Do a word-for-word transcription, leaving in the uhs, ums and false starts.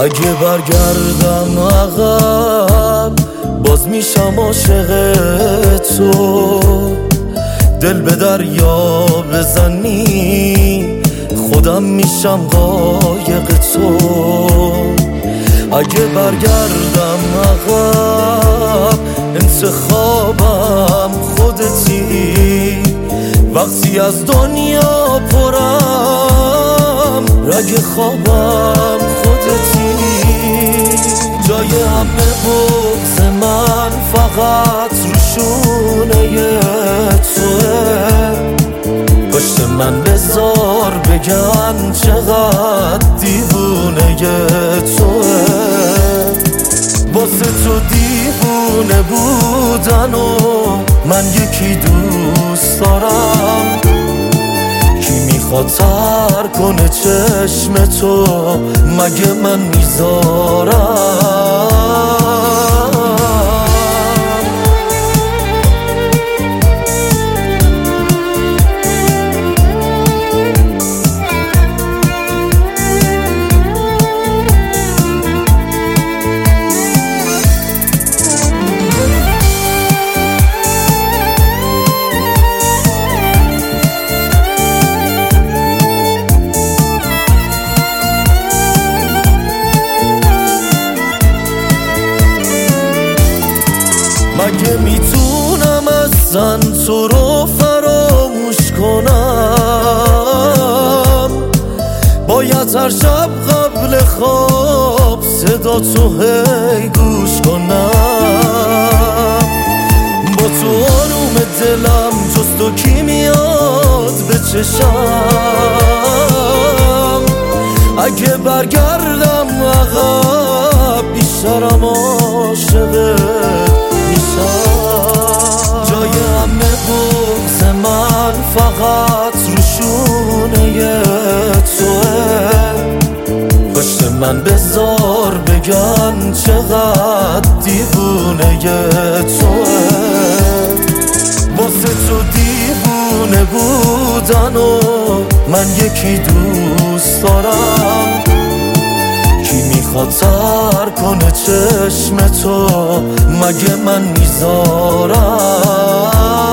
اگه برگردم عقب باز میشم عاشق تو، دل به دریا بزنی خودم میشم قایق تو. اگه برگردم عقب انتخابم خودتی، وقتی از دنیا پرم رگ خوابم خودتی. جای همه بغض من فقط روشونه توه، پشت من بذار بگن چقدر دیوونه توه. واسه تو دیوونه بودن و من یکی دوست دارم، کی میخواد تر کنه چشم تو مگه من میذارم. مگه میتونم اصلا تو رو فراموش کنم؟ باید هر شب قبل خواب صدا تو هی گوش کنم. با تو آروم دلم جز تو کی میاد به چشم؟ اگه برگردم عقب بیشترم عاشقه جای همه بغض من فقط روشونه توه، پشت من بذار بگن چقدر دیوونه توه. واسه تو دیوونه بودن و من یکی دوست دارم، کی میخواد تر کنه چشم تو مگه من میذارم.